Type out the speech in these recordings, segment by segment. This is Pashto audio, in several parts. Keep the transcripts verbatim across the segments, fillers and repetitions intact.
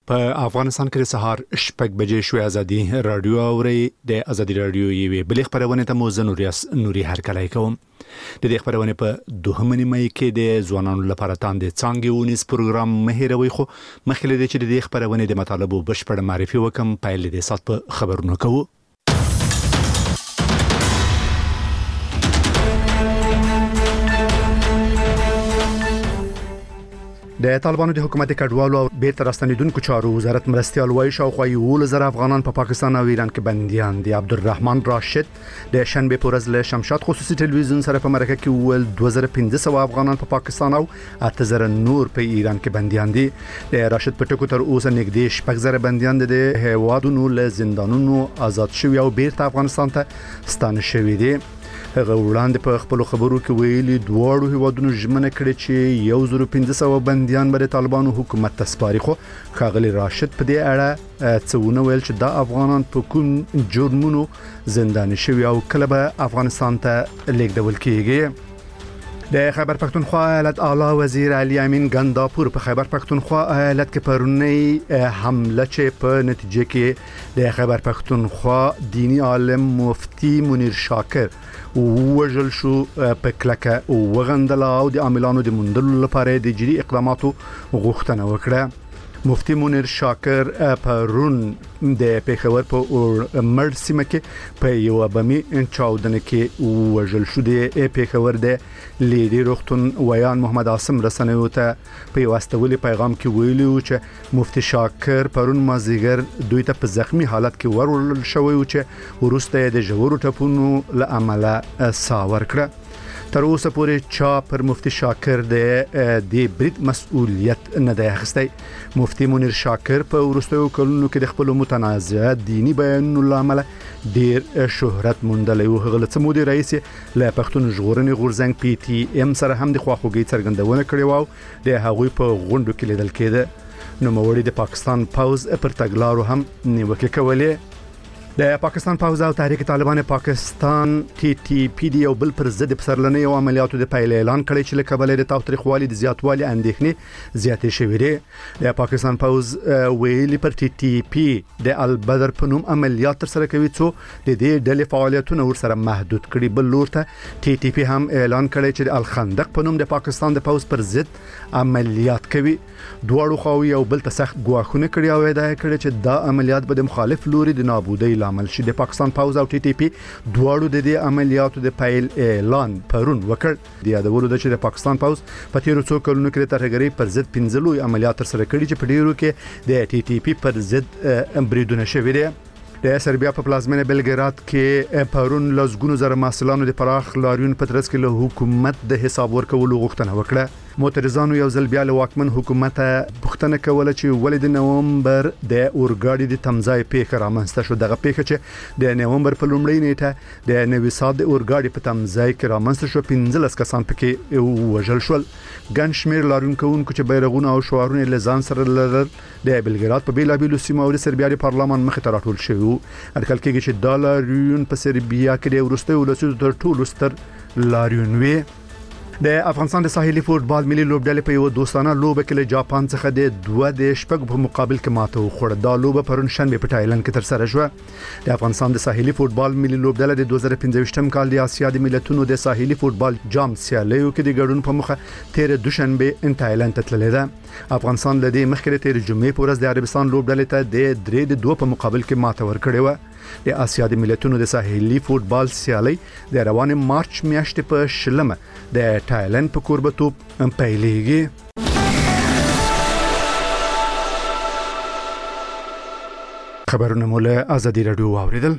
په افغانستان کې د سهار شپږ بجې شوې ازادي رادیو اوري د ازادي رادیو یوې بلې خبرونه ته مو زنوریاس نوري هرکلای کوم د دې خبرونه په دوهمه نیمه کې د ځوانانو لپاره تاند څنګه ونیس پروګرام مهیروي خو مخکې د چې د خبرونه د مطالبه بشپړ معرفي وکم پایل د سات په خبرونه کوو د طالبانو د حکومت کډوالو او بیرته راستنیدونکو چارو وزارت مرستيال وایي شاوخوا یو زر افغانان په پا پاکستان او ایران کې بنديان دي. عبدالرحمن راشد د شنبه پورز له شمشاد خصوصي ټلویزیون سره په مرکه کې ول دوه زره پنځه سوه افغانان په پا پاکستان او اته زره نور په ایران کې بنديان دي. د راشد په ټکو تر اوسه نږدې شپږ زره بنديان دي د هیوادونو له زندانونو آزاد شوي او بیرته افغانستان ته ستانه شوي دي. هغه وړاندې په خپل خبرو کې ویلي دواړو هیوادونو ژمنه کړې چې یو زر پنځه سوه بنديان به طالبانو حکومت ته سپاري خو ښاغلي راشد په دې اړه څونه ویل چې دا افغانان په کوم جرمونو زنداني شوي او کله به افغانستان ته لیږدول کیږي. د خیبر پختونخوا ایالت اعلی وزیر علي امین ګنداپور په خیبر پختونخوا ایالت کې پرونی حمله چې په نتیجه کې د خیبر پختونخوا دینی عالم مفتی منیر شاکر ووجل شو په کلکه او وغندل او د عاملانو د مندلو لپاره د جدي اقداماتو غوښتنه وکړه. مفتی منیر شاکر پرون د پیښور په مړ سیمه کې په یو بمي چاودنه کې وژل شو. د پیښور د لیدي روغتون ویان محمد عاصم رسنیو ته په واستولي پیغام کې ویلي چې مفتی شاکر پرون مازیګر دوی ته په زخمی حالت کې ورول شوی او چې ورسته د جوړو ټپونو له عمله ساور کړ. تر اوسه پورې چا پر مفتی شاکر د د برید مسؤلیت نه دی اخیستی. مفتی منیر شاکر په ورستیو کلونو کې د خپل متنازع دینی بیانونو لامل ډیر شهرت موندلی او هغه له سمودي رئیس له پښتون ژغورنې غورځنګ پی ټی ام سره هم د خواخوږي څرګندونه کړې و د هغوی په غونډو کې لیدل کېده. نو موري د پاکستان پاوز پر تګلارو هم نیوکه کولې. د پاکستان پاوز او تحریک طالبان پاکستان ټي ټي پی دی او بل پر ضد پسرلنې او عملیاتو د پایله اعلان کړی چې له کبله د تاوتریخوالي د زیاتوالي اندېښنې زیاتې شوې دي. د پاکستان پاوز ویلي پر ټي ټي پی د البدر په نوم عملیات تر سره کوي څو د دې ډلې فعالیتونه ورسره محدود کړي. بل لور ته ټي ټي پی هم اعلان کړی چې د الخندق په نوم د پاکستان د پاوز پر ضد عملیات کوي. دواړو خواوې یو بل ته سخت ګواښونه کړي او ادعا کړې چې دا عملیات به د مخالف لوري د نابودۍ عمل شي. د پاکستان پاوز او ټي ټي پی دواړو د دې عملیاتو د پایل اعلان پرون وکړ. د یادولو د چې د پاکستان پاوز په تیرو څو کلونو کې د ترهګرۍ پر ضد پنځه لوی عملیات تر سره کړي چې په ډیرو کې د ټي ټي پی پر ضد بریدونه شوي دي. د سربیا په پلازمینه بلګراد کې پرون لزګونو زره محصلانو د پراخ لاریون په ترڅ کې له حکومت د حساب ورکولو غوښتنه وکړه. معترضانو یو ځل بیا له واکمن حکومت پوښتنه کوله چې ولې د نومبر د اورګاډي د تمځای پیښه رامنځته شو. دغه پیښه چې د نومبر په لومړۍ نیټه د نوي ساد د اورګاډي په تمځای کې رامنځته شو پنځلس کسان پکې وژل شول. ګڼ شمېر لاریونکوونکو چې بیرغونه او شعارونه له ځان سره لرل د بلګراد په بیلابیلو سیمو او د سربیا د پارلمان مخې ته راټول شوي وو. اټکل کېږي چې دا لاریون په سربیا کې د وروستیو لسیزو تر ټولو ستر لاریون وي. د افغانستان د ساحلي فوتبال ملي لوبډلې په یو دوستانه لوبه کې له جاپان څخه د دوه د شپږ په مقابل کې ماته وخوړه. دا لوبه پرون شنبه په تایلند کې تر سره شوه. د افغانستان د ساحلي فوتبال ملي لوبډلې د دوه زره پنځه کال د اسیا د ملتونو د ساحلي فوتبال جام سیالیو کې د ګډون په مخه تیر دوشنبه تایلند ته تللی ده. افغانستان له دې مخکې تیر جمعې په ورځ د عربستان لوبډلې ته د درې د دوه په مقابل کې ماته ورکړې و. د اسیا د ملتونو د ساحلي فوتبال سیالي د روان مارچ میاشتې په شلمه د تایلند په کوربتوب پیلېږي. خبرونه مو له ازادي رادیو واوریدل.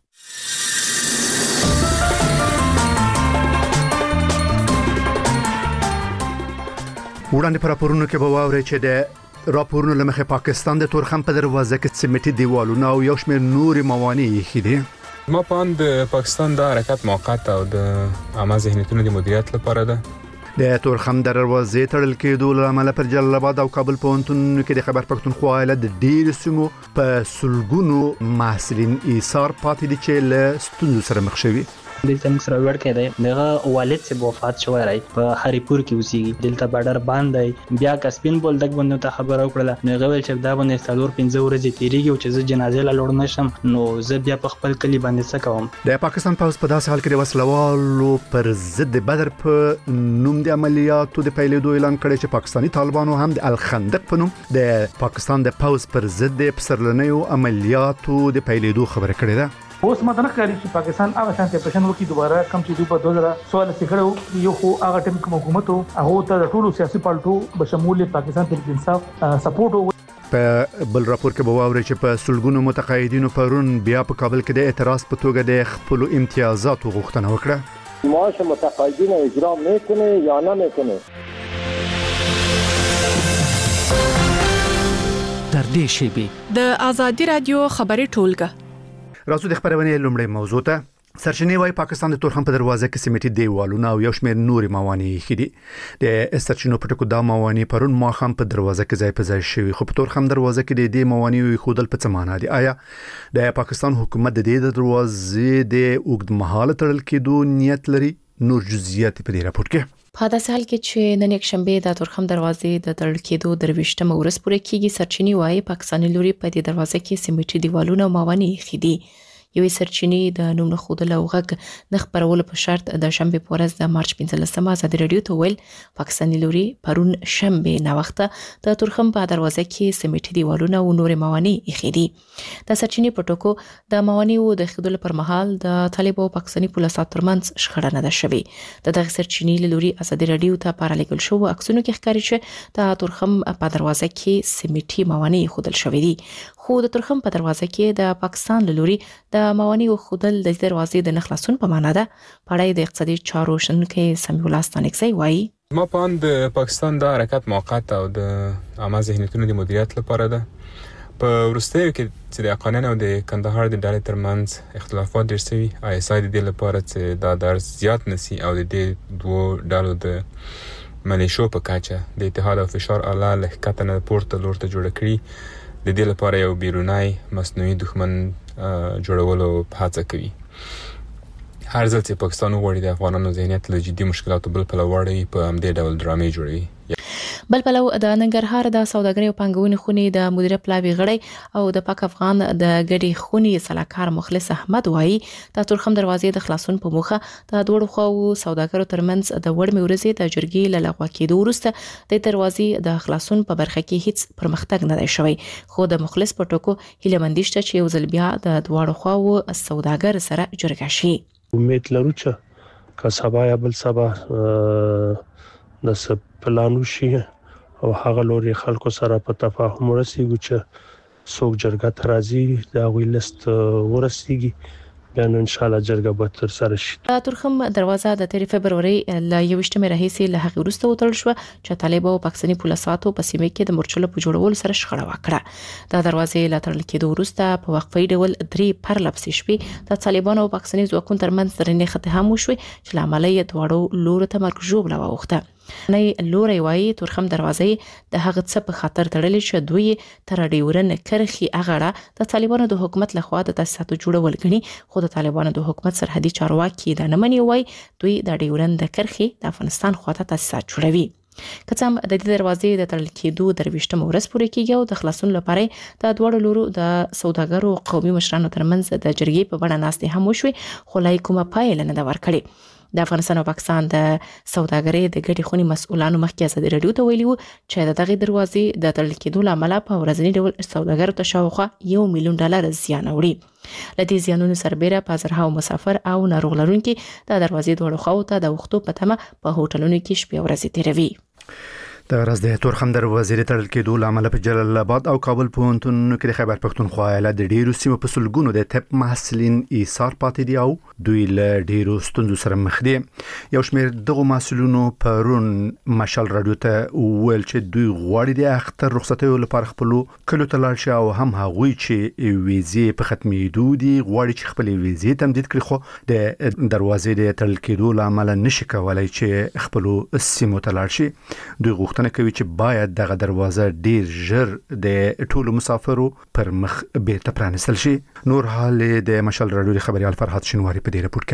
وړاندې پر راپورونو کې به واورئ چې د راپورونو لمخه پاکستان د تورخم په دروازه کې سیمټي دیوالونه او یو شمېر نوري موانع یې دي. ما په اند پاکستان د حرکت موقت او د عامه ذهنیتونو د مدیریت لپاره ده. د تورخم دروازې تړل کېدو له امله پر جلال آباد او کابل پوهنتونونو کې د خیبر پختونخوا ایالت د ډېرو سیمو په سلګونو محصلین ایثار پاتې دي چې له ستونزو سره مخ شوي. د زموږ سره ور کې دی دغه والد سے وفات شوی راي په هریپور کې اوسېږي دلته بارډر باندې بیا کسبین بولدک باندې ته خبر وکړه نو غوښتل چې دا باندې څلور پنځه ورځې تیریږي چې زه جنازې لا لور نشم نو زه بیا په خپل کلی باندې څه کوم. د پاکستان پوز په داسې حال کې د وسلوالو پر ضد بدر په نوم د عملیاتو د پیلېدو اعلان کړی چې پاکستانی طالبانو هم د الخندق په نوم د پاکستان د پوز پر ضد د پسرلنیو عملیاتو د پیلېدو خبره کړې ده. اوس ماته نه ښکاري چې پاکستان هغه شانتي اپریشن وکړي دوباره کم چې دوی په دوه زره څوارلس کې کړو یو خو هغه ټیم کوم حکومت هغه ته د ټولو سیاسي پالټو بشمول پاکستان تحریک انصاف سپورټ وو. په بل راپور کې به واوري چې په سلګونو متقاعدینو پرون بیا په کابل کې د اعتراض په توګه د خپل امتیازاتو غوښتنه وکړه. معاش متقاعدین اجرا میکنه یا نمیکنه. در دې شیبې د آزادي رادیو خبري ټولګه راځو د خبرونه لومړی موضوع ته سرچینې وايي پاکستان د تورخم په دروازه کې سیمټي دیوالونه او یو شمېر نوري موانع خېدي د سرچینو په ټکو د موانع پرون ماخام په دروازه کې ځای په ځای شوی خو په تورخم دروازه کې د دې موانع خودل په څه معنی دي آیا د پاکستان حکومت د دې دروازې د اوږد مهاله تړل کېدو نیت لري؟ نور جزئیات په دې راپور کې په داسې حال کې چې نن یک شنبه د تورخم دروازې د تړل کېدو درويشتمه ورځ پوره کیږي سرچینې وايي پاکستاني لوري په دې دروازه کې سیمټي دیوالونه او موانع خېدي. یوې سرچینې د نوم خودل او غږ د خبرولو په شرط د شنبه په ورځ د مارچ پنځلسمه ازادي رادیو ته ویل پاکستاني لوري پرون شنبه نه وخته د تورخم په دروازه کې سیمټي دیوالونه او نور موانع خېدي. د سرچینې په ټکو د موانع د خېدل پر مهال د طالبانو او پاکستاني پولیسو ترمنځ شخړه نه ده شوې. د دغه سرچینې لوري ازادي رادیو ته پارالګل شو عکسونو کې ښکاري چې د تورخم په دروازه کې سیمټي موانع خودل شوې دي خو د تورخم په دروازه کې د پاکستان لوري د موانع خودل د دروازې د نخلاصون په معنا ده. پړای د اقتصادي چارو شنونکو سمیع الله ستانکزی وایي ما په د پاکستان د حرکت موقت او د عامه ذهنیتونو د مدیریت لپاره ده. په ورستیو کې چې د اقانن او د کندهار د ډلې ترمنځ اختلافات ډېر شوي آی اس آی د دې لپاره چې دا درس زیات نسی او د دې دوه ډلو د ملیشو په کاچه د اتحاد او فشار اعلی لهکته نه پورته لور ته جوړ کړي د دې لپاره یو بیرونی مصنوعي دښمن جوړولو هڅه کوي. هر ځل چې پاکستان وغواړي د افغانانو ذهنیت له جدي مشکلاتو بل پلو وړي په همدې ډول ډرامې جوړوي. بل پلو د ننګرهار د سوداګرۍ او پانګونې خونې د مدیر پلاوی غړی او د پاک افغان د ګډي خونې سلاکار مخلص احمد وایي د تورخم دروازې د خلاصون په موخه د دوړو خو سوداګرو ترمنځ د وړمې ورځې د جرګې له لغوه کېدو وروسته د دروازې د خلاصون په برخه کې هیڅ پرمختګ نه دی شوی خو د مخلص په ټکو هیله مندشته چې یو ځل بیا د دوړو خو سوداګر سره جرګه شي. امید لرو چې که سبا یا بل سبا د سب پلانو شي او هغه لوري خلکو سره په تفاهم ورسیږي چې څوک جرګه ته راځي دا وی لیست ورسیږي بیا ان شاء الله جرګه به تر سره شي. د تورخم دروازه د تیر فبرवरी ل یوشتمه راهیسي له هغه وروسته وتړل شو چې طالبانو او پاکستاني پولیسو په سیمه کې د مورچلو په جوړولو سره شخړه وکړه. د دروازې لا تړل کېدو وروسته په وقفې ډول درې پرلپسې شپې د طالبانو او پاکستاني ځواکونو ترمنځ درنې خته هم وشوي چې لامل یې دواړو لورو ته مرګ ژوبله واوښته. نه لوري وایي تورخم دروازې د هغه څه په خاطر تړلې چې دوی تر ډیورن کرخي اغړه د طالبانو د حکومت لخوا د تاسیساتو جوړول غني خو د طالبانو د حکومت سرحدي چارواکي د نمنې وایي دوی د ډیورن د کرخي د افغانستان خواته تاسیسات جوړوي. کڅم د دې دروازې د تړل کېدو درويشتمه ورځ پوره کیږي او د خلاصون لپاره د دوړو لورو د سوداګرو قومي مشرانو ترمنځ د جرګې په بڼه ناستې هم وشوي خو لای کومه پایله نه دا ورکړي. د افغانستان او پاکستان د سوداګرۍ د ګډي خونې مسؤلانو مخکې ازادي رادیو ته ویلي وو چې د دغه دروازې د تړل کېدو لامل په ورځنی ډول سوداګرو ته شاوخوا یو میلیون ډالر زیان اوړي. لدې زیانونو سربېره په زرهاو مسافر او ناروغ لرونکي د دروازې دوړو خو ته د وختو په تمه په هوټلونو کې شپې ورځې تیروي. د غرض د تورخم دروازې تړل کېدو لامل په جلال آباد او کابل پوهنتونونو کې د خیبر پښتونخوا ایالت د ډیرو سیمو په سلګونو د طب محصلین ایثار پاتې دي او دوی له ډیرو ستونزو سره مخ دي. یو شمېر دغه محصلینو پرون مشال رادیو ته ویل چې دوی غواړي د اختر رخصتیو لپاره خپل کلو ته لاړ شي او هم هغوی چې ویزې په ختمېدو دي غواړي چې خپل ویزې تمدید کړي خو د دروازې د تړل کېدو لامل نشي کولای چې خپل سیمو ته لاړ شي. دوی غوښتنه کوي چې باید دغه دروازه ډیر ژر د ټولو مسافرو پر مخ بیرته پرانستل شي. نور حال د مشال رادیو خبريال فرحت شنواری په دې رپورت کې اوري.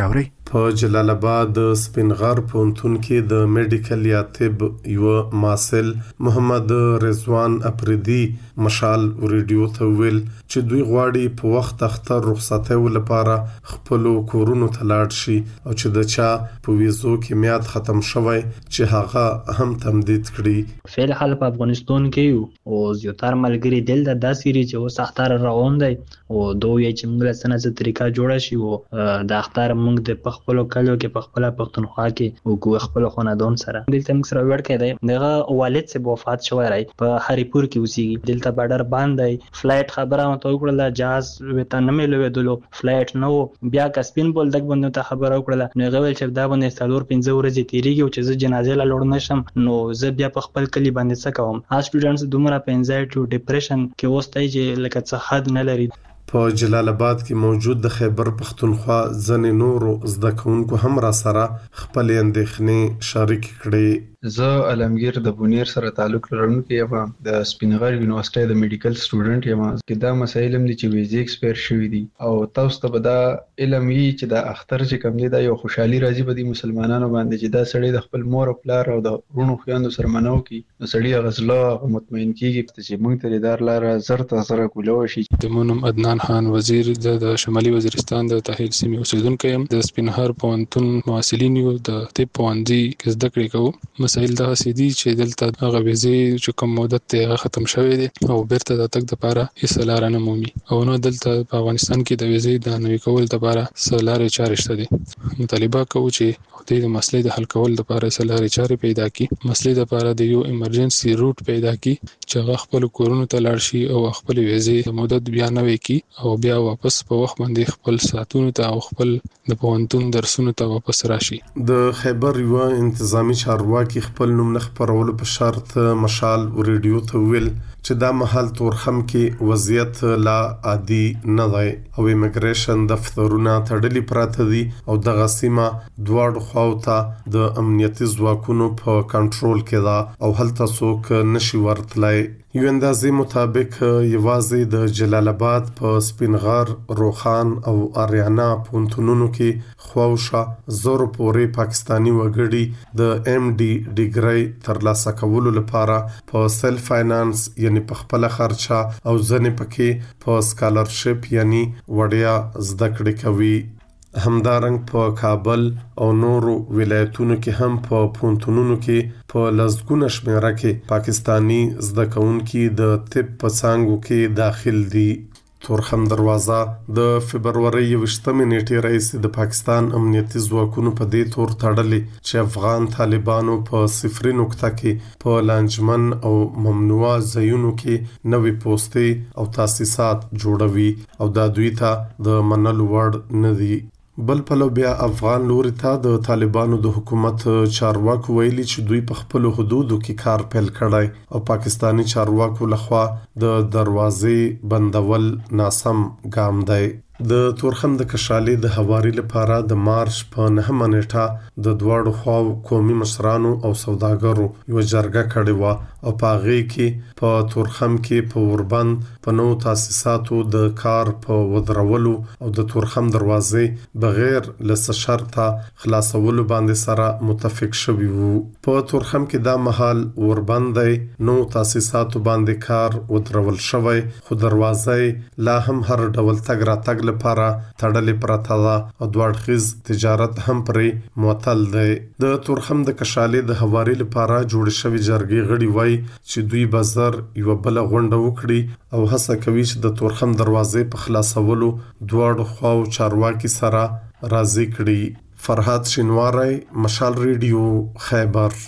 په جلال آباد د سپینغر پونتون کې د میډیکل یا طب یو ماسل محمد رضوان اپریدي مشال ریډیو ته ویل چې دوی غواړي په وخت اختر رخصتۍ لپاره خپل کورونو ته لاړ شي او چې د چا په ویزو کې میاد ختم شوی چې هغه هم تمدید کړي. فعل حال په افغانستان کې او زیاتره ملګری دل د داسې ری چې اوس اختر روان دی او دوی چې موږ له سنت طریقه جوړه شي او د اختر موږ د خپل کلو کې په خپل پښتونخوا کې او کو خپل خاندان سره دلته موږ سره ور کېدای دغه والد سے وفات شوی راي په هریپور کې اوسېږي دلته بارډر باندې فلایټ خبره مته وکړه جاز وته نه ملوي دلو فلایټ نو بیا کسپین بول دغه باندې ته خبره وکړه نو غوښتل چې دا باندې څلور پنځه ورځې تیریږي او چې جنازه لا لور نشم نو زه بیا په خپل کلی باندې څه کوم ها سټوډنټس دومره په انزایټي او ډیپریشن کې وستای چې لکه څه حد نه لري. په جلال آباد کې موجود د خیبر پختونخوا ځنې نورو زده کوونکو هم را سره خپل اندېښنې شریک کړي. زه علمگیر د بونیر سره تعلق لرونکی یم د سپینغر یونیورسيټي د میډیکل سټوډنټ یم چې دا مسایل هم دي چې ویزې ایکسپایر شوی دي او تاسو ته به دا علم وي چې دا اختر چې کوم دی دا یو خوشحالي راځي په دې مسلمانانو باندې چې دا سړی د خپل مور او پلار او د ورونو خويندو سره منو کی نو سړی غزله مطمئن کیږي چې موږ ته دار لار زر ته سره کولو شي. د مونم عدنان خان وزیر د شمالي وزیرستان د تحیل سیمې اوسیدونکو يم د سپینهر پونتون مواصلین یو د طب پوندي کې زده کړې کوو. مسایل دا سيدي چې دلته هغه ویزې چې کوم مدت ته ختم شوی دي او بیرته د تک د لپاره هیڅ لار نه مومي او نو دلته په افغانستان کې د ویزې د نوي کول لپاره سلارې چارې شته دي. مطالبه کوو چې د مسلې د حل کول لپاره سلارې چارې پیدا کړي مسلې لپاره د یو ایمرجنسي روټ پیدا کړي چې هغه خپل کورونو ته لاړ شي او خپل ویزې د مدت بیا نه وکړي او بیا واپس په وخت باندې خپل ساتونو ته او خپل د پوهنتون درسونو ته واپس راشي. د خیبر یو انتظامی چارواکي خپل نوم نه خبرولو په شرط مشال ریډیو ته ویل چې دا محل تورخم کې وضعیت لا عادي نه دی او ایمګریشن دفترونه تړلي پراته دي او دغه سیمه دواړو خواو ته د امنیتي ځواکونو په کنټرول کې ده او هلته څوک نشي ورتلای. یو اندازې مطابق یوازې د جلال آباد په سپینغر روخان او اریانا پونتونونو کې خواوشه زورو پورې پاکستانی وګړي د ایم ډي ډیګري ترلاسه کولو لپاره په سیلف فاینانس یعنی په خپل خرچه او ځنې پکې په سکالرشپ یعنی وړیا زده کړې کوي. همدارنګ په کابل او نورو ولایتونو کې هم په پونتونونو کې په لزګونه شمیره کې پاکستانی زده کوونکي د طب په څانګو کې داخل دي. تورخم دروازه د فبرवरी یوشتمې نیټې راځي د پاکستان امنیتي ځواکونو په دې تور تړلې چې افغان طالبانو په صفري نقطه کې په لانجمن او ممنوع ځایونو کې نوې پوسټې او تاسیسات جوړوي او دا دوی ته د منلو وړ نه دي. بل پلو بیا افغان لوري ته د طالبانو د حکومت چارواکو ویلي چې دوی په خپل حدودو کې کار پیل کړی او پاکستانی چارواکو لخوا د دروازې بندول ناسم ګام دی. د تورخم د کشالې د حواري لپاره د مارچ په نهمه نیټه د دواړو خواو قومي مشرانو او سوداګرو یو جرګه کړې و او په هغې کې په تورخم کې په اوربند په نوو تاسیساتو د کار په ودرولو او د تورخم دروازې بغیر له څه شرطه خلاصولو باندې سره متفق شوي وو. په تورخم کې دا مهال اوربند دی نوو تاسیساتو باندې کار ودرول شوی خو دروازې لا هم هر ډول تګ راتګ لپاره تړلې پرته ده او دوړخیز تجارت هم پرې معطل دی. د تورخم د کشالې د حواري لپاره جوړ شوی جرګې غړي وای چې دوی بازار یو بل غونډه وکړي او هڅه کوي چې د تورخم دروازې په خلاصولو دواړو خواو چارواکي سره راضي کړي. فرحات شینواری مشال ریډیو خیبر.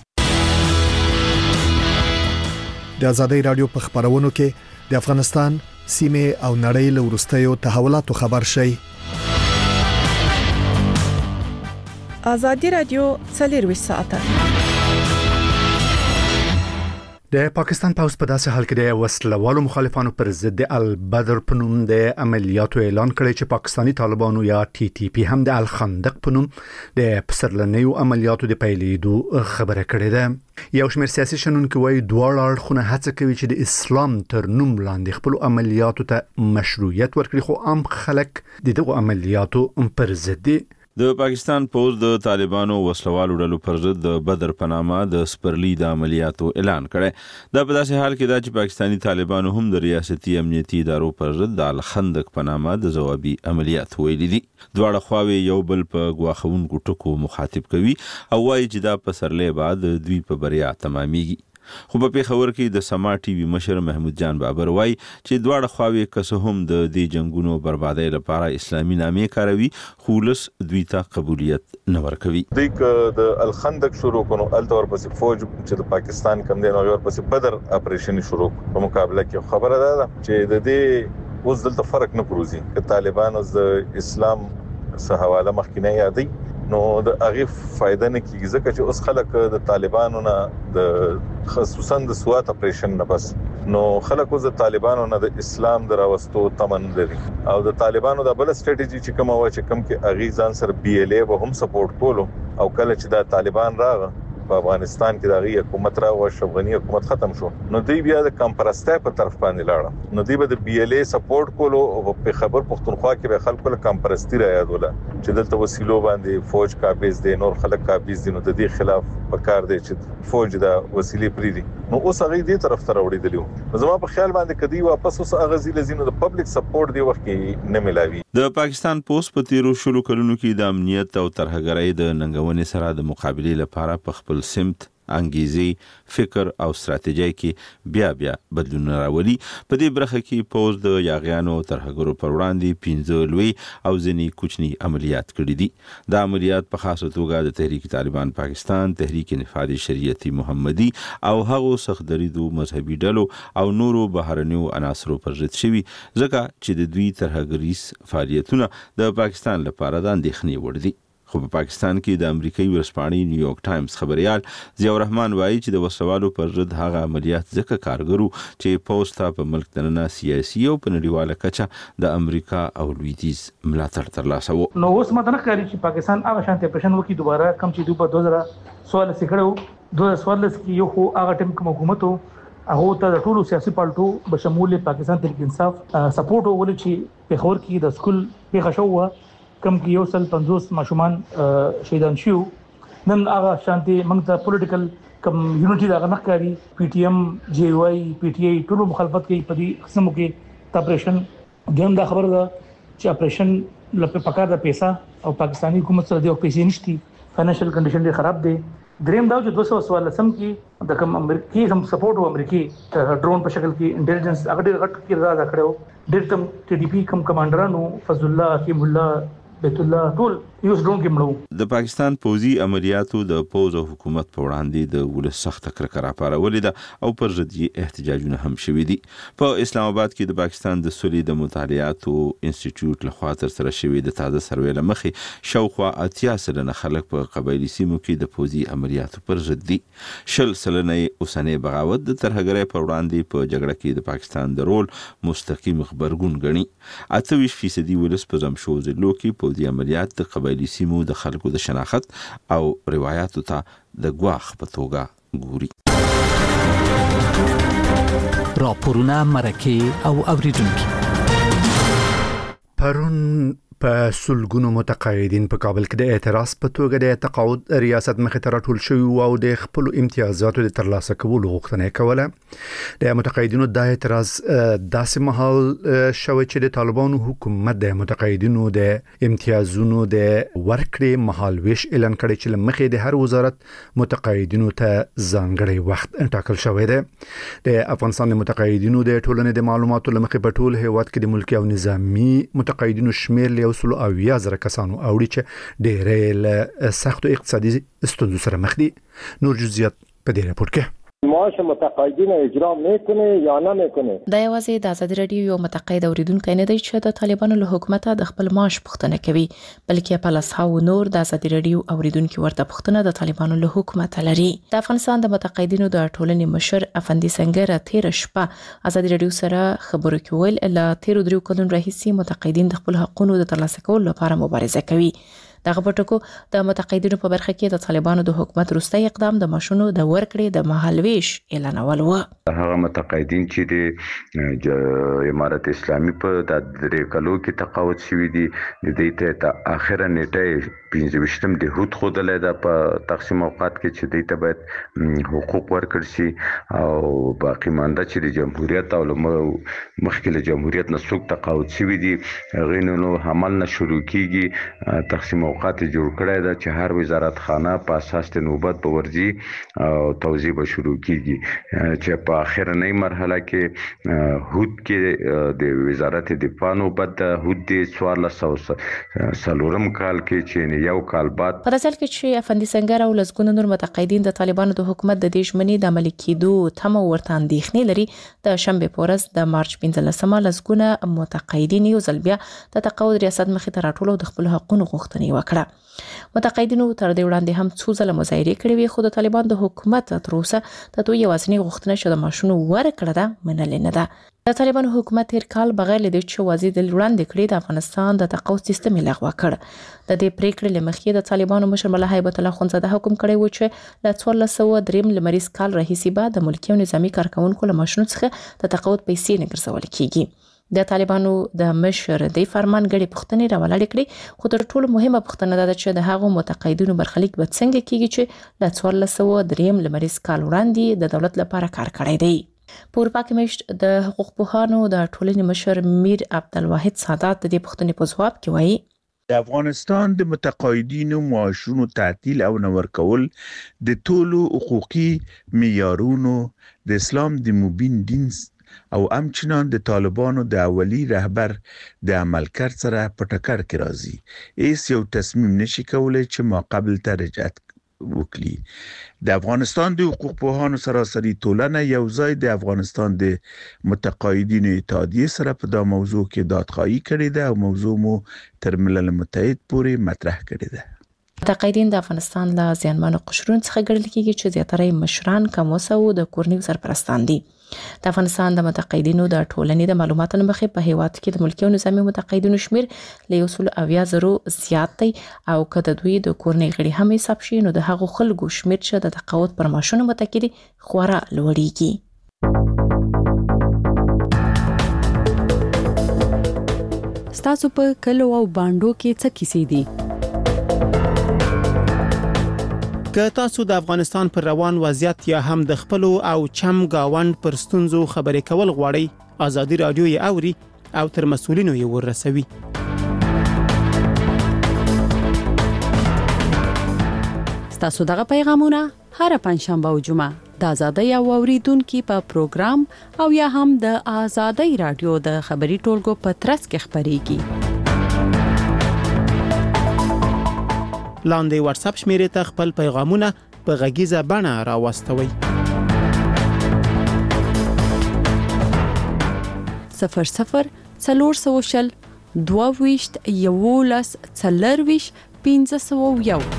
د ازادۍ رادیو په خبرونو کې د افغانستان سیمه او نړۍ له ورستیو تحولاتو خبر شي. ازادي رادیو څلور ساعته د پاکستان پوز په داسې حال کې د وسلوالو مخالفانو پر ضد البدر په نوم د عملیاتو اعلان کړی چې پاکستانی طالبانو یا ټي ټي پی هم د الخندق په نوم د پسرلنیو عملیاتو د پیلېدو خبره کړې ده. یو شمېر سیاسي شنونکي وایي دواړه اړخونه هڅه کوي چې د اسلام تر نوم لاندې خپل عملیاتو ته مشروعیت ورکړي خو عام خلک د دغو عملیاتو پر ضد دي. د پاکستان پوز د طالبانو وسلوالو ډلو پر ضد د بدر په نامه د سپرلی د عملیاتو اعلان کړی. دا په داسې حال کې دا چې پاکستانی طالبانو هم د ریاستي امنیتي ادارو پر ضد د الخندق په نامه د ځوابي عملیات ویلي دي. دواړه خواوې یو بل په ګواښونکو ټکو مخاطب کوي او وایي چې دا پسرلی بعد دوی په بریا تمامېږي. خو په پیښور کې د سما ټي وي مشر محمود جان بابر وایي چې دواړه خواوې که هم د دې جنگونو بربادۍ لپاره اسلامي نامې کاروي خو ولس دوی ته قبولیت نه ورکوي. دوی که د الخندق شروع کړو الته ورپسې فوج چې د پاکستان کم دی نو ورپسې بدر اپریشن شروع په مقابله کې خبره ده چې د دې اوس دلته فرق نه پروزي چې طالبان اوس د اسلام څخه حواله مخکینه یادي نو د هغه فائدہ نه کیږي ځکه چې اوس خلک د طالبانو نه د خصوصا د سوات اپریشن نه بس نو خلک اوس د طالبانو نه د اسلام دراوستو تمن لري او د طالبانو د بل سټریټجی چې کوم و چې کوم کې اغي ځان سره بي ال اي به هم سپورټ کولو او کله چې د طالبان راغ په افغانستان کې د غي حکومت را او افغاني حکومت ختم شو نو دوی بیا د کمپرستای په طرف باندې لاړه نو دوی به د بي ال اي سپورټ کولو او په خبر پښتونخوا کې به خلکو له کمپرستی را یادوله چې دلته وسیلو باندې فوج قابض دي نور خلک قابض دي نو د دې خلاف پکار دی چې فوج د وسیلې پری دي نو اوس هغه دې طرف ته راوړي دي زما په خیال باندې کدی واپس اوس هغه زیله زینو د پبلک سپورټ دی وخت کې نه ملاوي. د پاکستان پوس په تیرو شلو کلونو کې د امنیت او ترهګرۍ د ننګونې سره د مقابلې لپاره په خپل سمت انګیزي فکر او ستراتیژي کې بیا بیا بدلون راولي. په دې برخه کې پوز د یاغیانو ترهګرو پر وړاندې پنځه لوی او ځینی کوچني عملیات کړي دي. دا عملیات په خاصه توګه د تحریک طالبان پاکستان، تحریک نفاذ شریعتی محمدي او هغو سخدریدو مذهبي ډلو او نورو بهرنیو عناصرو پر ضد شوي ځکه چې د دوی ترهګریز فعالیتونه د پاکستان لپاره د اندېښنې وړ دي. خو په پاکستان کې د امریکایي ورځپاڼې نیویارک ټایمز خبريال ضیاء الرحمن وایي چې د وسوالو پر ضد هغه عملیات ځکه کارګرو چې پوز ته په ملک دننه سیاسي او په نړیواله کچه د امریکا او لویدیز ملاتړ ترلاسه وو. نو اوس ماته نه ښکاري چې پاکستان هغه شانتي اپریشن وکړي دوباره کم چې دوی په دوه زره څوارلس کې کړو دوه زره څوارلس کې یو خو هغه ټیم کوم حکومت هغه ته د ټولو سیاسي پالټو بشمول پاکستان تحریک انصاف سپورټ ول چې په خور کې د سکول په خشوه کم کې یو سل پنځوس ماشومان شهیدان شو نن هغه شانتي موږ ته پولیټیکل کم یونټي دا غنخکاری پی ټی ایم جی واي پی ټی آی ټول مخالفت کوي په دې قسمو کې اپریشن دیم دا خبره ده چې اپریشن لپاره پکار د پیسې او پاکستانی حکومت سره د پیسې نشتی فاینانشل کنډیشن ډېر خراب دي. دریم دا چې دوه سوه څوارلسم کې د کوم امریکای سم سپورټ او امریکای ډرون په شکل کې انټيليجنس هغه ډېر غټ کې راځه کړو ډېر تم ټي ډي پی کم کمانډرانو فضل الله حکیم الله بیت الله ټول یو ډرون کې مړو. د پاکستان پوزي عملیاتو د پوز او حکومت په وړاندې د ولس سخت کرکه راپارولې ده او پر ضد احتجاجونه هم شوي دي. په اسلام آباد کې د پاکستان د سولې د مطالعاتو انسټیټیوټ لخوا تر سره شوی د تازه سروې لمخې شاوخوا اتیا سلنه خلک په قبایلي سیمو کې د پوزي عملیاتو پر ضد دي. شل سلنه اوسنۍ بغاوت د ترهګرۍ په وړاندې په جګړه کې د پاکستان د رول مستقیم خبرګون ګڼي. اته ویشت فیصدي ولس په زمشو ضلعو کې پوزي عملیات د قبایلي سیمو د خلکو د شناخت او روایتو ته د ګواښ په توګه ګوري. راپورونه مرکه او اوریدونکو پرون په سلګونو متقاعدین په کابل کې د اعتراض په توګه د تقاعد ریاست مخې ته راټول شوي او د خپل امتیازاتو د ترلاسه کولو غوښتنه کوله. د متقاعدینو د اعتراض داسې مهال شوی چې د طالبانو حکومت د متقاعدینو د امتیازونو د ورکړې مهال ویش اعلان کړی چې مخې د هر وزارت متقاعدینو ته ځانګړی وخت ټاکل شوی دی. د افغانستان متقاعدینو د ټولنې د معلوماتو لمخې په ټول هیواد کې د ملکي او نظامی متقاعدینو شمیر وصول او یا زره کسانو اوړي چې ډېرې له سختو اقتصادي ستونزو سره مخ دي. نور جزئیات په دې راپور کې معاش متقاعدین اجرا میکنه یا نه میکنه. دا یوازې د ازادي رادیو یو متقاعد اوریدونکو نه دی چې د طالبانو له حکومت د خپل معاش پوښتنه کوي بلکې په لاسو نور د ازادي رادیو اوریدونکو ورته پوښتنه د طالبانو له حکومت لري. د افغانستان د متقاعدینو د ټولنې مشر افندي سنگر تیر شپه ازادي رادیو سره خبرو کول ل تیر درو کلونو راهیسي متقاعدین د خپل حقوقو د ترلاسه کولو لپاره مبارزه کوي. دغه پټکو د متقاعدینو په برخه کې د طالبانو د حکومت وروستي اقدام د ماشونو د ورکړې د مهالويش اعلانول و. هغه متقاعدین چې د امارت اسلامي په د درې کلو کې تقاعد شوي دي د دې ته اخره نیټه پنځه ویشتم د هوت خودلې ده په تقسیم اوقات کې چې دې ته باید حقوق ورکړ شي او باقی مانده چې د جمهوریت او مخکې له جمهوریت نه څوک تقاعد شوي دي هغه نو عمل نه شروع کیږي. تقسیم اوقات جوړ کړی ده چې هر وزارت خانه په اساس د نوبت په ورځي او توزیع به شروع کیږي چې په اخرنۍ مرحله کې هوت کې د وزارت دفاع نوبت د هوت د څوارلس سوه څلورم کال کې چې یو کال بعد په داسې کې چې افندي سنگر او لسګونه نور متقاعدین د طالبانو د حکومت د دې ژمنې د عملي کېدو تمه ورته اندېښنې لري. د شنبې په ورځ د مارچ پنځلسمه لسګونه متقاعدین یو ځل بیا د تقاعد ریاست مخې ته راټول او د خپل حقوقو غوښتنې وکړه. متقاعدینو تر دې وړاندې هم څو ځله مظاهرې کړې وي خو د طالبان د حکومت تر اوسه د دوی یوازینۍ غوښتنه چې د ماشونو ورکړه ده منلې نه ده. د طالبانو حکومت تیر کال بغیر له دې چې وازی د وړاندې کړې د افغانستان د تقاعد سیستم لغوه کړ. د دې پریکړې لمخې د طالبانو مشر ملا هیبت الله خونزاده حکم کړی و چې له څوارلس سوه دریم لمریز کال راهیسې به د ملکي او نظامی کارکونکو له ماشونو څخه د تقاعد پیسې نه ګرځول کیږي. د طالبانو د مشر د فرمان غړي پښتنې راولاړې کړې خو تر ټولو مهمه پښتنه ده چې د هغو متقاعدینو برخلیک به څنګه کیږي چې له څوارلس سوه دریم لمریز کال وړاندې د دولت لپاره کار کړی دی. په اروپا کې مشت د حقوق پوهانو د ټولنې مشر میر عبدالواحد سادات د دې پوښتنې په ځواب کې وایي د افغانستان د متقاعدینو معاشونو تعطیل او نه ورکول د ټولو حقوقي معیارونو د اسلام د مبین دین او همچنان د طالبانو د اولی رهبر د عملکرد سره په ټکر کې راځي. ایس یو تصمیم نشي کولای چې ما قبل ته رجعت وکړي. د افغانستان د حقوق پوهانو سراسري ټولنه یو ځای د افغانستان د متقاعدینو اتحادیه سره په دا موضوع کې دادخواهی کړې ده او موضوع مو تر ملل متحد پورې مطرح کړې ده. متقاعدین د افغانستان له زیانمنو قشرونو څخه ګڼل کېږي چې زیاتره مشران کموسه او د کورنیو سرپرستان دي. د افغانستان د متقاعدینو د ټولنې د معلوماتو مخې په هیواد کې د ملکي او نظامي متقاعدینو شمیر له یو سل اویا زرو زیات دی او که د دوی د کورنۍ غړي هم حساب شي نو د هغو خلکو شمیر چې د تقاعد پر ماشونو متکي دي خورا لوړیږي. ستاسو په کلو او باندو کې څه کیسې دي؟ که تاسو د افغانستان پر روان وضعیت یا هم د خپل او چم گاوند پر ستونزو خبرې کول غواړئ ازادي رادیو یې اوري او تر مسؤلینو یې ورسوي. ستاسو دغه پیغامونه هر پنځشنبه او جمعه د ازادي او اوریدونکو په پروګرام او یا هم د ازادي رادیو د خبري ټولګو په ترڅ کې خبريږي. لاندې واتس اپ شمیرې ته خپل پیغامونه په غږیزه بڼه راوستوئ. صفر صفر څلور سوه شل دوه ویشت یولس څلرویشت پنځه سوه یو.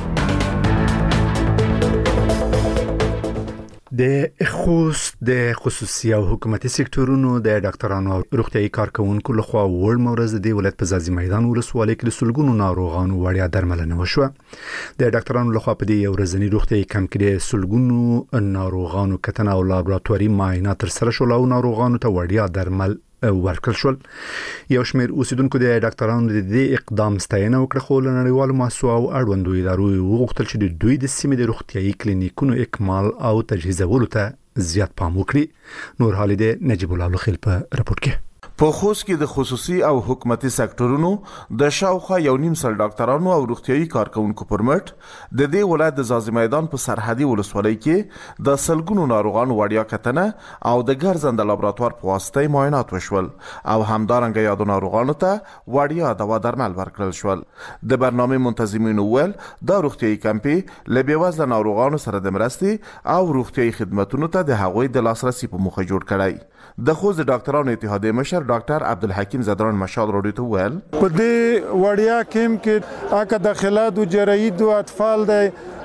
د خوست د خصوصي او حکومتي سکتورونو د ډاکټرانو او روغتيایي کارکونکو لخوا ور مورز د ولایت په ځاځي میدان ولسوالۍ کې سلګونو ناروغانو وړیا درملنه وشوه. د ډاکټرانو لخوا په دې ورځنی روغتيایي کمپ کې سلګونو ناروغانو کتنه او لابراتواري معاینات تر سره شول او ناروغانو ته وړیا درمل ورکړل شول. یو شمېر اوسیدونکو د ډاکټرانو د دې اقدام ستاینه وکړه خو له نړیوالو مؤسسو او اړوندو ادارو وغوښتل چې د دوی د سیمې د روغتيایي کلینیکونو اکمال او تجهیزولو ته زیات پام وکړي. نور حالیده نجیب الله لخیل په راپور کې. په خوست کې د خصوصي او حکومتي سکتورونو د شاوخوا یو نیم سل ډاکټرانو او روغتيایي کارکونکو پر مټ د دې ولایت د ځاځي میدان په سرحدي ولسوالۍ کې د سلګونو ناروغانو وړیا کتنه او د ګرځنده لابراتوار په واسطه معاینات وشول او همدارنګه یادو ناروغانو ته وړیا دوا درمل ورکړل شول. د برنامه منتظمینو ول د روغتيایي کمپې له بیوزله ناروغانو سره د مرستې او روغتيایي خدماتو ته د هغوی د لاسرسي په موخه جوړ کړی. د خوست ډاکټرانو اتحادیه مشر ډاکټر عبدالحکیم زدران مشال روډي ته ویل په دې وړیا کیم کې اګه داخلات او جراحي او اطفال د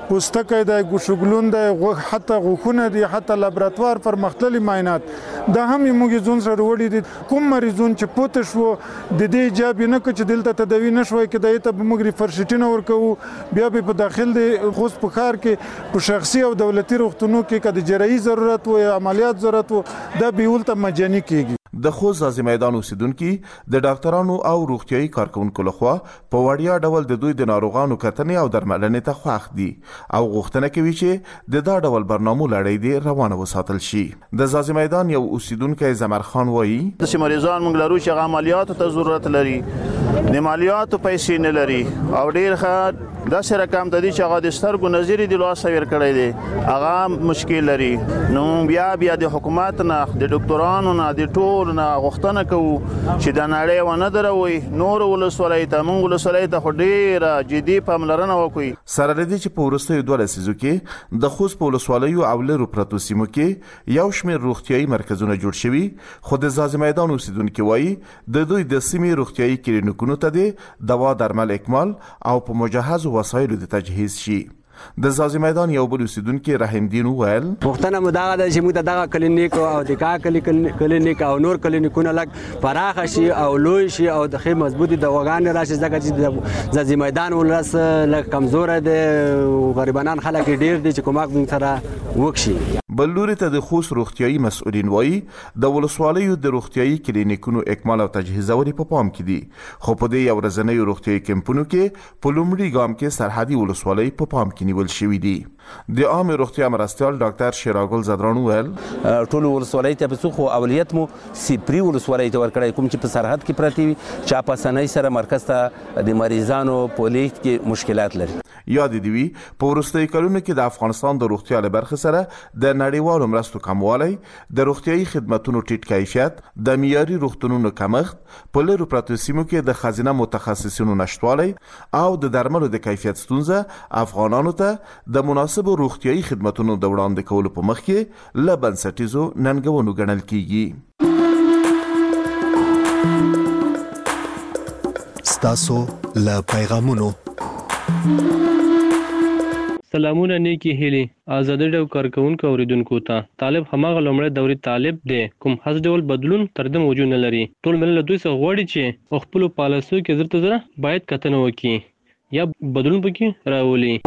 پوستکی دی، ګوشګلون دی، غوښ حتی غوښونه دي، حتی لابراتوار پرمختللي معاینات دا هم موږ ځون سره وړي دي. کوم مریضون چې پوت شو د دې جاب نه کچ دلته تداوی نشوي کېدای ته به موږ ریفرشټینه ورکو بیا به په داخل دی خوست په کار کې په شخصي او دولتي روغتونونو کې کده جراحي ضرورت و یا عملیات ضرورت و دا به ولته مجاني کیږي. د خوست ځاځي میدان اوسیدونکو د ډاکټرانو او روغتيایي کارکونکو لخوا په وړیا ډول د دوی د ناروغانو کتنې او درملنې ته خوښ دي او غوښتنه کوي چې د دا ډول برنامو لړۍ دی روانه وساتل شي. د ځاځي میدان یو اوسیدونکو زمر خان وایي د مریضان موږ لرو چې عملیاتو ته ضرورت لري، د عملیاتو پیسې نه لري او ډیر ښه دا سره کم د دې چې هغه د سترګو نظر دی لوس ویر کړی دی هغه مشکل لري. نو بیا بیا د حکومت نه د ډاکټرانو نه د ټول نه غوښتنه کوو چې د نړۍ ونه دروي نور ولسوالۍ ته موږ ولسوالۍ ته ډیر جدي پاملرنه وکړي. سره لدی چې په ورستیو دوه لسیزو کې د خوست په ولسوالیو او لرو پرتو سیمو کې یو شمېر روغتيایي مرکزونه جوړ شوي، خو د ځاځي میدان اوسیدونکو وایي د دوی د سیمې روغتيایي کلینیکونو ته د دوا درمل اکمال او په مجهز وسایلو د تجهیز شي. د ځاځي میدان یو بل اوسیدونکو رحیم دین وویل وختونه مداغه د چې موږ دغه کلینیک او د کا کلینیک او نور کلینیکونه لګ پراخ شي او لوی شي او د خې مضبوطی دواګان راشي ځکه چې د ځاځي میدان ولس لږ کمزور دي، غریبانان خلک ډیر دي چې کومک موږ سره وکشي. بلوري ته د خوست روغتيایي مسؤلین وایي د ولسوالیو د روغتيایي کلینیکونو اکمال او تجهیزوري په پام کې دي، خو په دې یو ورځنیو روغتيایي کمپونو کې په لومړي ګام کې سرحدي ولسوالۍ په پام کې نیول شوې دي. د عام روغتیا مرستيال ډاکټر شیراګل زدران وویل ټول ولسوالۍ ته په څو اولویت مو سپری ولسوالۍ ته ورکړی کوم چې په سرحد کې پراتی وي چې په سنۍ سره مرکز ته د مریضانو په لیږد کې مشکلات لري. یاد دی وی په ورستۍ کلونو کې د افغانستان د روغتیا له برخې سره د نړیوالو مرستو کموالی، د روغتيایي خدماتونو ټیټ کیفیت، د معیاري روغتونونو کمښت، په لرو پرتو سیمو کې د خزینه متخصصینو نشټوالی او د درملو د کیفیت ستونزه افغانانو ته د مناسبو روغتيایي خدماتونو د وړاندې کولو په مخ کې له بنسټیزو ننګونو ګڼل کیږي. ستاسو له پیغامونو سلامونه نیکی هیلی آزادی ډیو کارکونکو اوریدونکو ته طالب هماغه لومړی دوري طالب دی کوم هڅ ډول بدلون تر دې موجود نه لري. ټول ملت دوی څخه غواړي چې خپل پالیسو کې زړه زړه باید کتنه وکړي یا بدلون پکې راولي.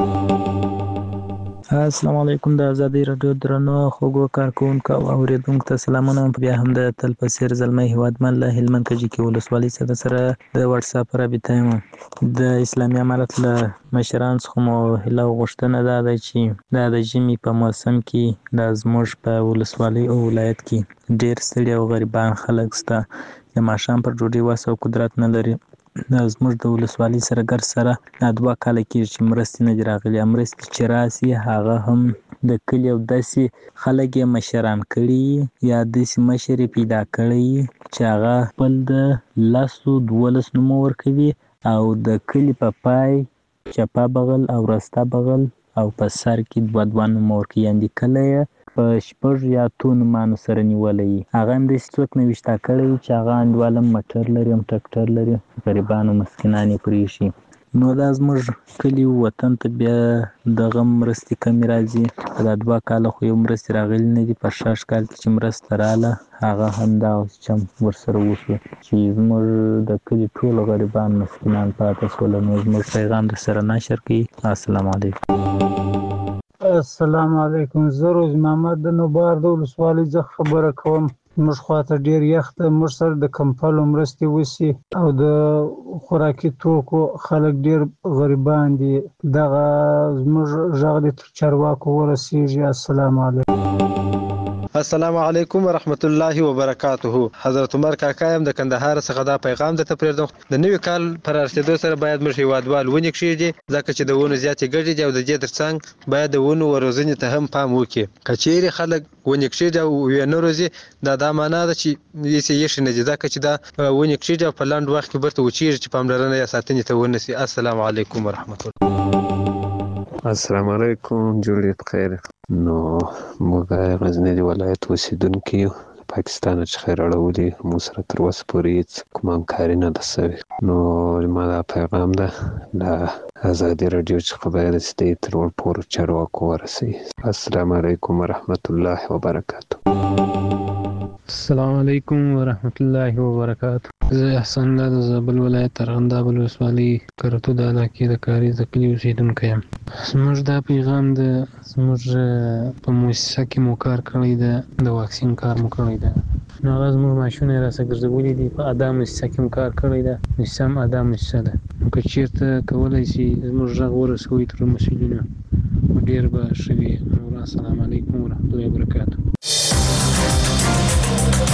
السلام علیکم د آزادی رادیو درنو خوګو کارکونکو او اوریدونکو ته سلامونه. بیا هم د تل پسیر زلمی هوادمن له هلمند کجې کې ولسوالۍ سره سره د واتس اپ رابطه یم د اسلامي امارت له مشران څخه مو هله غوښتنه ده چې دا د ژمي په موسم کې د زموږ په ولسوالۍ او ولایت کې ډیر ستړي او غریبان خلک سته د ماښام پر ډوډۍ وس او قدرت نه لري. زموږ د ولسوالۍ سره ګر سره دوه کاله کېږي چې مرستې نه دي راغلي. مرستې چې راسي هغه هم د کلي او داسې خلک یې مشران کړي یا داسې مشر یې پیدا کړی چې هغه خپل د لسو دولس نومه ورکوي او د کلي په پای چپه بغل او راسته بغل او په سر کې دوه دوه نومه ورکوي، یعنې کله یې په شپږ یا اتو نومانو سره نیولی وي. هغه هم داسې څوک نه ویشته کړی چې هغه انډیوال هم موټر لري هم ټکټر لري، غریبان او مسکینان یې پرېښي. نو دا زموږ کلي وطن ته بیا دغه مرستې کمې راځي. دا دوه کاله خو یو مرستې راغلي نه دي. په شش کال کې چې مرسته راغله هغه هم دغسې چم ورسره وشو چې زموږ د کلي ټول غریبان مسکینان پاتې شول. نو زموږ پیغام درسره نشر کړي. السلام علیکم. السلام علیکم. زه روز محمد د نوبار د ولسوالۍ څخه خبره کوم. موږ خواته ډیر یخ ده، موږ سره د کمپلو مرستې وسي او د خوراکي توکو خلک ډیر غریبان دي. دغه زموږ غږ د چارواکو ورسیږي. السلام علیکم. السلام علیکم ورحمت الله وبرکاته. حضرت عمر کاکا یم د کندهار څخه دا پیغام درته پرېږدم. د نوي کال پر رسېدو سره باید موږ هیوادوال ونې کښېږدي ځکه چې د ونو زیاتې ګټې دي او د دې ترڅنګ باید د ونو روزنې ته هم پام وکړي. که چیرې خلک ونې کښېږدي او یې نه روزي دا دا معنا ده چې هېڅ یې ایښې نه دي ځکه چې دا ونې کښېږدي او په لنډ وخت کې بیرته وچېږي چې پاملرنه یې ساتنې ته ونه شي. السلام علیکم ورحمت الله. السلام علیکم. جوړې بخیر. نو موږ غزنی د ولایت اوسیدونکي یو پاکستان چې خیر اړولي مو سره تر اوسه پورې هېڅ کومه همکاري نه ده سوې. نو ما دا پیغام ده له ازادي رادیو څخه باید ستې تر ورپورو چارواکو ورسي. السلام علیکم ورحمت الله وبرکاته. السلام علیکم ورحمت الله وبرکاته. زه احسان الله د زابل ولایت ارغنداب ولسوالۍ کرتو د علاقې د کاریز د کلي اوسېدونکی یم. زموږ دا پیغام د زموږ په مؤسسه کې مو کار کړی ده، د واکسین کار مو کړی ده، نو هغه زموږ ماشونه یې راسره ګرځولي دي. په ادا مؤسسه کې مو کار کړی ده، مؤسسه هم ادا مؤسسه ده. نو که چېرته کولی شي زموږ غږ ورسوئ تر مسؤلینو ډېر به ښه وي. نو السلام علیکم ورحمت الله وبرکاته.